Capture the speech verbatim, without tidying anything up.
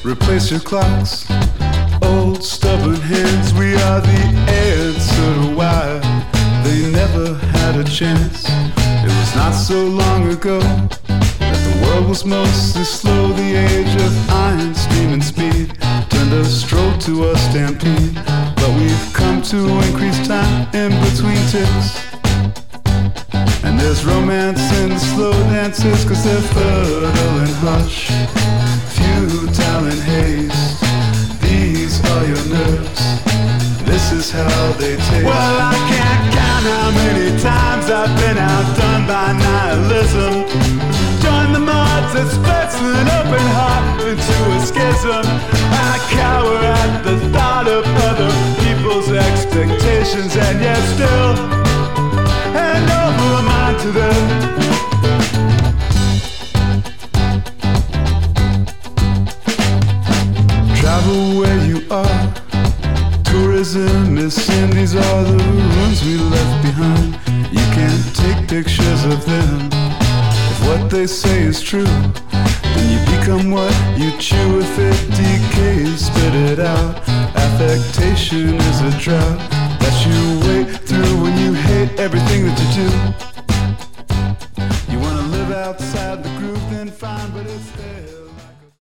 replace your clocks. Old stubborn hands, we are the answer to why they never had a chance. It was not so long ago that the world was mostly slow. The age of iron, steam and speed turned a stroll to a stampede. But we've come to increase time in between ticks. And there's romance in the slow dances, cause they're fertile and hush, futile and haste. These are your nerves, this is how they taste. Well, I can't count how many times I've been outdone by nihilism. Join the mods that splits an open heart into a schism. I cower at the thought of other people's expectations, and yet still hand over mine to them. Travel where you are. Tourism is sin. These are the rooms we left behind. You can't take pictures of them. If what they say is true, then you become what you chew. If it decays, spit it out. Affectation is a drought that you wait through when you hate everything that you do. You wanna live outside the groove, then fine, but it's there.